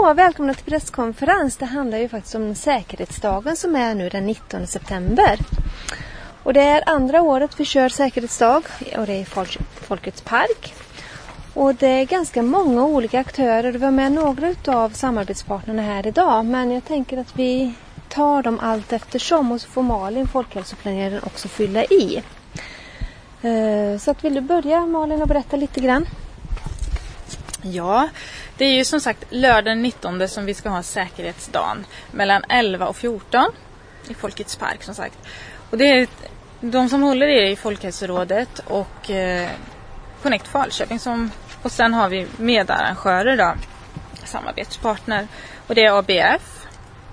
Så, välkomna till presskonferens. Det handlar ju faktiskt om säkerhetsdagen som är nu den 19 september. Och det är andra året vi kör säkerhetsdag och det är i Folkets park. Och det är ganska många olika aktörer. Det var med några av samarbetspartnerna här idag. Men jag tänker att vi tar dem allt eftersom och så får Malin, folkhälsoplaneraren, också fylla i. Så att vill du börja, Malin, och berätta lite grann? Ja, det är ju som sagt lördag den 19 som vi ska ha säkerhetsdagen mellan 11 och 14 i Folkets park som sagt. Och det är de som håller det i Folkhälsorådet och Connect Falköping och sen har vi medarrangörer då, samarbetspartner, och det är ABF,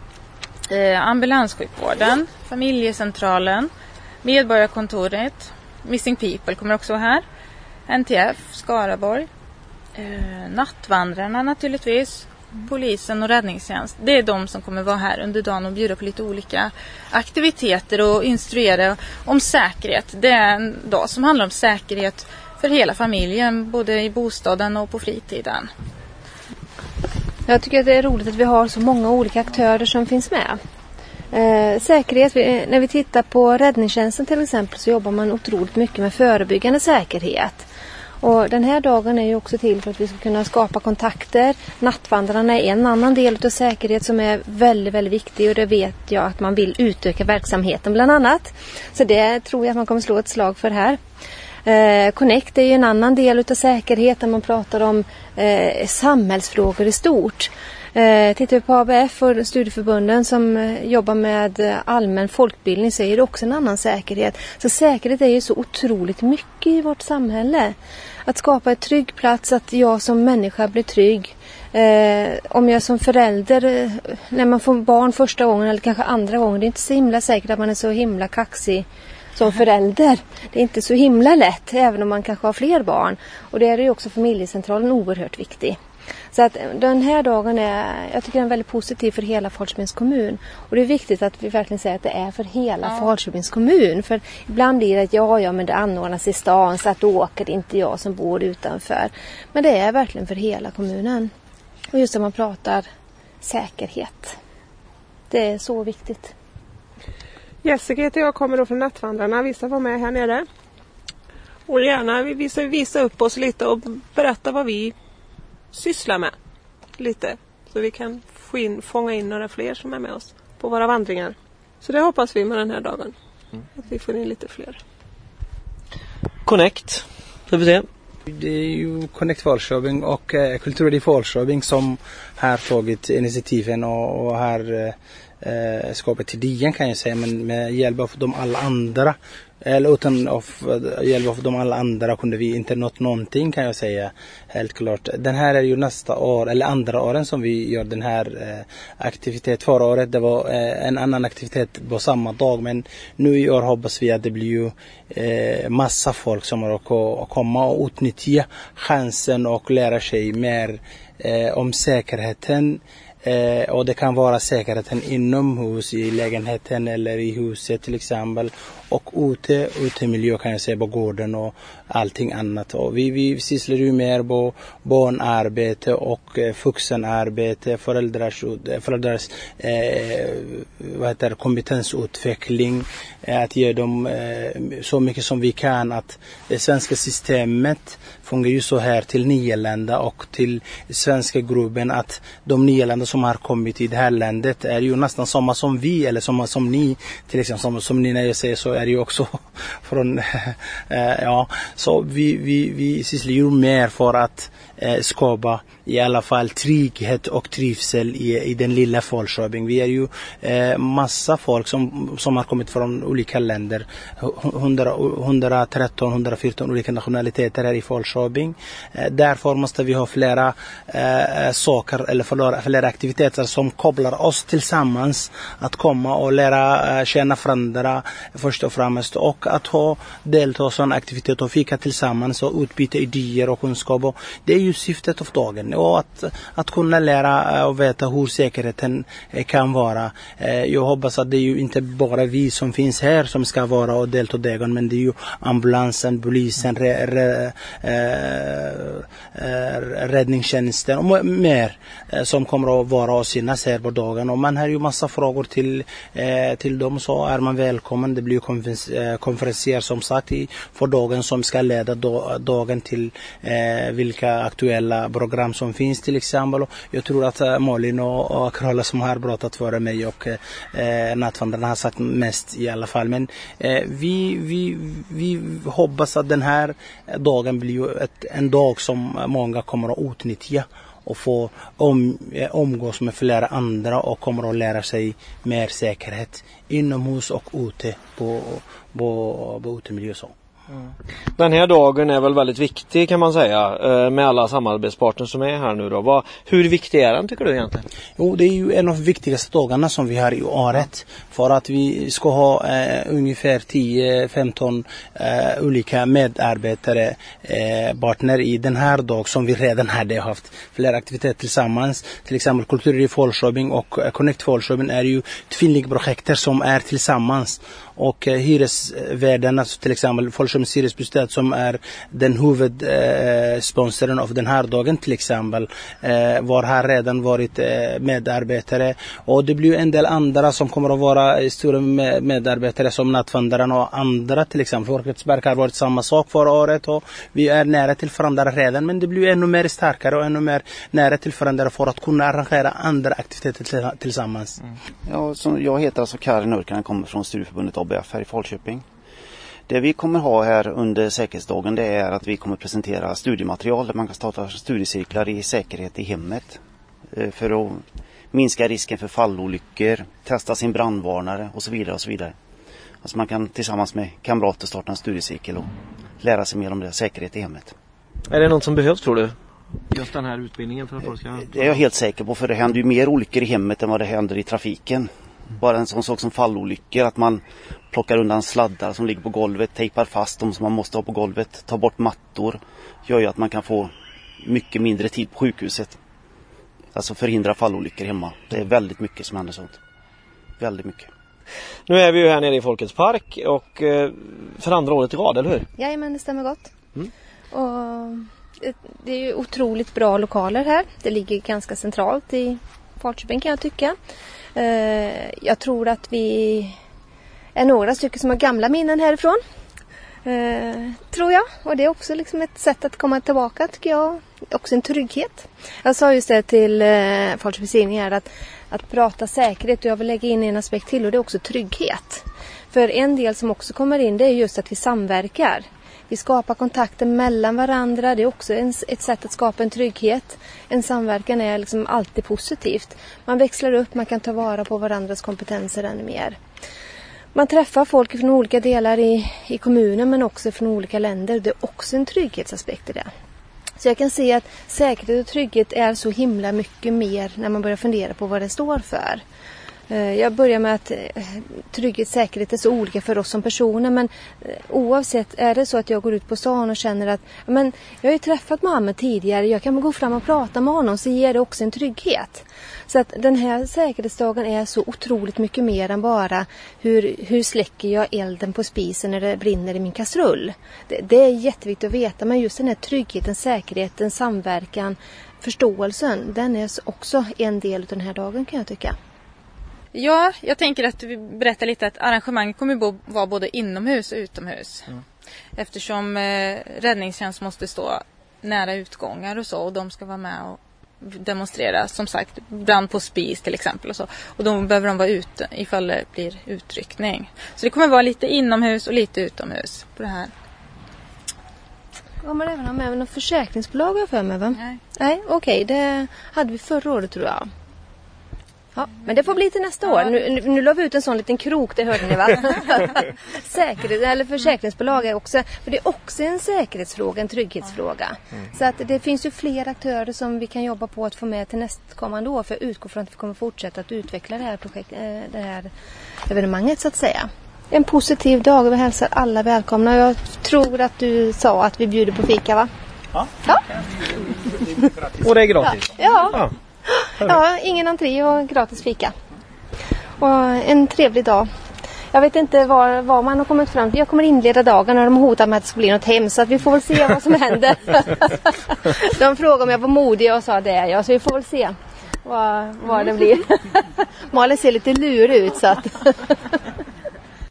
ambulanssjukvården, familjecentralen, medborgarkontoret, Missing People kommer också här, NTF, Skaraborg, nattvandrarna naturligtvis, polisen och räddningstjänst. Det är de som kommer vara här under dagen och bjuda på lite olika aktiviteter och instruera om säkerhet. Det är en dag som handlar om säkerhet för hela familjen, både i bostaden och på fritiden. Jag tycker att det är roligt att vi har så många olika aktörer som finns med. Säkerhet, när vi tittar på räddningstjänsten till exempel så jobbar man otroligt mycket med förebyggande säkerhet. Och den här dagen är ju också till för att vi ska kunna skapa kontakter. Nattvandrarna är en annan del av säkerhet som är väldigt, väldigt viktig. Och det vet jag att man vill utöka verksamheten bland annat. Så det tror jag att man kommer slå ett slag för här. Connect är ju en annan del av säkerhet där man pratar om samhällsfrågor i stort. Tittar vi på ABF och studieförbunden som jobbar med allmän folkbildning så är det också en annan säkerhet. Så säkerhet är ju så otroligt mycket i vårt samhälle. Att skapa ett trygg plats, att jag som människa blir trygg. Om jag som förälder, när man får barn första gången eller kanske andra gången, det är inte så himla säkert att man är så himla kaxig som förälder. Det är inte så himla lätt även om man kanske har fler barn. Och det är ju också familjecentralen oerhört viktig. Så att den här dagen jag tycker den är väldigt positiv för hela Falköpings kommun. Och det är viktigt att vi verkligen säger att det är för hela Falköpings kommun. För ibland blir det att ja men det anordnas i stan så att då åker det inte jag som bor utanför. Men det är verkligen för hela kommunen. Och just när man pratar säkerhet. Det är så viktigt. Jessica heter jag, kommer då från Nattvandrarna. Vissa var med här nere. Och gärna visa upp oss lite och berätta vad vi sysslar med lite. Så vi kan fånga in några fler som är med oss på våra vandringar. Så det hoppas vi med den här dagen. Att vi får in lite fler. Connect, får vi se. Det är ju Connect Falköping och Kultur i Falköping som har tagit initiativen och har skapat idén kan jag säga, men med hjälp av de alla andra eller utan hjälp av de alla andra kunde vi inte nått någonting kan jag säga helt klart. Den här är ju nästa år eller andra åren som vi gör den här aktivitet. Förra året det var en annan aktivitet på samma dag, men nu i år hoppas vi att det blir ju massa folk som har att komma och utnyttja chansen och lära sig mer om säkerheten. Och det kan vara säkerheten inomhus i lägenheten eller i huset till exempel, och ute miljö kan jag säga på gården och allting annat. Och vi sysslar ju mer på barnarbete och vuxenarbete, föräldrars kompetensutveckling, att ge dem så mycket som vi kan. Att det svenska systemet fungerar ju så här till nyanlända och till svenska gruppen, att de nyanlända som har kommit i det här landet är ju nästan samma som vi eller samma som ni, till exempel som ni när jag säger så är det ju också från så vi sysslar ju mer för att skapa i alla fall trygghet och trivsel i den lilla Falköping. Vi är ju massa folk som har kommit från olika länder, 113-114 olika nationaliteter här i Falköping. Därför måste vi ha flera saker eller flera aktiviteter som kopplar oss tillsammans, att komma och lära känna varandra först och främst, och att delta i sån aktivitet och fika tillsammans och utbyta idéer och kunskap. Det är ju syftet av dagen, och att kunna lära och veta hur säkerheten kan vara. Jag hoppas att det är ju inte bara vi som finns här som ska vara och delta i dagen, men det är ju ambulansen, polisen, räddningstjänsten och mer som kommer att vara och synas här på dagen. Och man har ju massa frågor till dem, så är man välkommen. Det blir konferenser som sagt för dagen som ska leda dagen till vilka aktuella program som finns till exempel. Och jag tror att Malin och Carola som har pratat före mig och nattvandrarna har sagt mest i alla fall. Men vi hoppas att den här dagen blir en dag som många kommer att utnyttja och få omgås med flera andra och kommer att lära sig mer säkerhet inomhus och ute på utemiljö. Den här dagen är väl väldigt viktig kan man säga med alla samarbetspartners som är här nu då. Hur viktig är den tycker du egentligen? Jo, det är ju en av de viktigaste dagarna som vi har i året för att vi ska ha ungefär 10-15 olika medarbetare partner i den här dag som vi redan hade haft flera aktiviteter tillsammans. Till exempel Kultur i Falköping och Connect Falköping är ju tvillingprojekter som är tillsammans. Och hyresvärdarna, till exempel Falköpings hyresbostad som är den huvudsponsoren av den här dagen till exempel, har redan varit medarbetare. Och det blir en del andra som kommer att vara stora medarbetare som nattvandrarna och andra till exempel. Folkets park har varit samma sak förra året och vi är nära till varandra redan, men det blir ännu mer starkare och ännu mer nära till varandra för att kunna arrangera andra aktiviteter tillsammans. Ja, jag heter alltså Karin Örkan, kommer från Studieförbundet ABF här i Falköping. Det vi kommer ha här under säkerhetsdagen, det är att vi kommer presentera studiematerial där man kan starta studiecirklar i säkerhet i hemmet för att minska risken för fallolyckor, testa sin brandvarnare och så vidare och så vidare. Alltså man kan tillsammans med kamrater starta en studiecirkel och lära sig mer om det, säkerhet i hemmet. Är det något som behövs tror du? Just den här utbildningen för att folk ska... Det är jag helt säker på, för det händer ju mer olyckor i hemmet än vad det händer i trafiken. Bara en sån sak som fallolyckor, att man plockar undan sladdar som ligger på golvet, tejpar fast dem som man måste ha på golvet, tar bort mattor, gör ju att man kan få mycket mindre tid på sjukhuset. Alltså förhindra fallolyckor hemma. Det är väldigt mycket som händer sånt. Väldigt mycket. Nu är vi ju här nere i Folkets park och för andra året i rad, eller hur? Jajamän, det stämmer gott. Och det är ju otroligt bra lokaler här. Det ligger ganska centralt i Falköping kan jag tycka. Jag tror att vi är några stycken som har gamla minnen härifrån. Tror jag. Och det är också liksom ett sätt att komma tillbaka tycker jag. Också en trygghet. Jag sa just det till Falköpings tidning här att prata säkerhet, och jag vill lägga in en aspekt till och det är också trygghet. För en del som också kommer in det är just att vi samverkar. Vi skapar kontakter mellan varandra. Det är också ett sätt att skapa en trygghet. En samverkan är liksom alltid positivt. Man växlar upp, man kan ta vara på varandras kompetenser ännu mer. Man träffar folk från olika delar i kommunen men också från olika länder. Det är också en trygghetsaspekt i det. Så jag kan se att säkerhet och trygghet är så himla mycket mer när man börjar fundera på vad det står för. Jag börjar med att trygghet och säkerhet är så olika för oss som personer, men oavsett är det så att jag går ut på stan och känner att men jag har ju träffat Mohammed tidigare, jag kan gå fram och prata med honom, så ger det också en trygghet. Så att den här säkerhetsdagen är så otroligt mycket mer än bara hur släcker jag elden på spisen när det brinner i min kastrull. Det är jätteviktigt att veta, men just den här tryggheten, säkerheten, samverkan, förståelsen, den är också en del av den här dagen kan jag tycka. Ja, jag tänker att vi berättar lite att arrangemanget kommer vara både inomhus och utomhus. Eftersom räddningstjänst måste stå nära utgångar och så, och de ska vara med och demonstrera, som sagt, brand på spis till exempel och så. Och då behöver de vara ute ifall det blir utryckning. Så det kommer vara lite inomhus och lite utomhus på det här. Kommer det även ha med någon försäkringsbolag jag för mig, va? Nej, okej, det hade vi förra året tror jag. Ja, men det får bli till nästa år. Nu la vi ut en sån liten krok, det hörde ni va? Säkerhet, eller försäkringsbolag är också, för det är också en säkerhetsfråga, en trygghetsfråga. Så att det finns ju fler aktörer som vi kan jobba på att få med till nästkommande år, för att utgå från att vi kommer fortsätta att utveckla det här evenemanget så att säga. En positiv dag och vi hälsar alla välkomna. Jag tror att du sa att vi bjuder på fika, va? Ja. Och det är gratis? Ja. Ja, ingen entré och gratis fika. Och en trevlig dag. Jag vet inte vad man har kommit fram till. Jag kommer inleda dagen och de hotar med att det ska bli något hemskt. Så att vi får väl se vad som händer. De frågade om jag var modig och jag sa det är jag. Så vi får väl se vad det blir. Malin ser lite lurig ut så att...